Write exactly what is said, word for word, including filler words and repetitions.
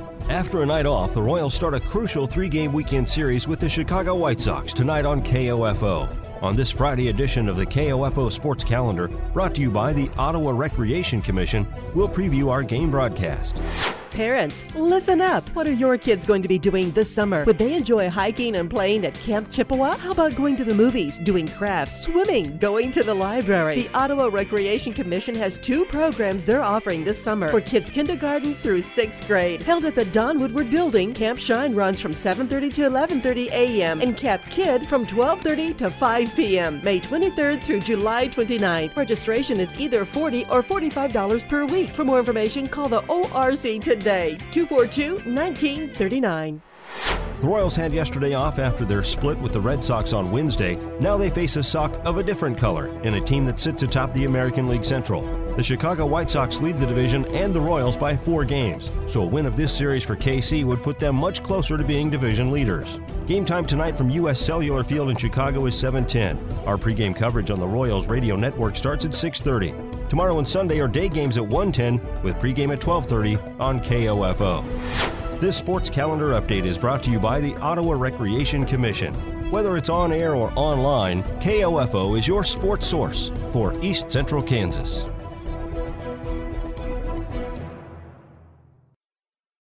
After a night off, the Royals start a crucial three-game weekend series with the Chicago White Sox tonight on K O F O. On this Friday edition of the K O F O Sports Calendar, brought to you by the Ottawa Recreation Commission, we'll preview our game broadcast. Parents, listen up. What are your kids going to be doing this summer? Would they enjoy hiking and playing at Camp Chippewa? How about going to the movies, doing crafts, swimming, going to the library? The Ottawa Recreation Commission has two programs they're offering this summer for kids kindergarten through sixth grade. Held at the Don Woodward Building, Camp Shine runs from seven thirty to eleven thirty a.m. and Camp Kid from twelve thirty to five p.m. May twenty-third through July twenty-ninth. Registration is either forty dollars or forty-five dollars per week. For more information, call the O R C today. two four two, one nine three nine. The Royals had yesterday off after their split with the Red Sox on Wednesday. Now they face a Sox of a different color in a team that sits atop the American League Central. The Chicago White Sox lead the division and the Royals by four games, so a win of this series for K C would put them much closer to being division leaders. Game time tonight from U S Cellular Field in Chicago is seven ten. Our pregame coverage on the Royals radio network starts at six thirty. Tomorrow and Sunday are day games at one ten with pregame at twelve thirty on K O F O. This sports calendar update is brought to you by the Ottawa Recreation Commission. Whether it's on air or online, K O F O is your sports source for East Central Kansas.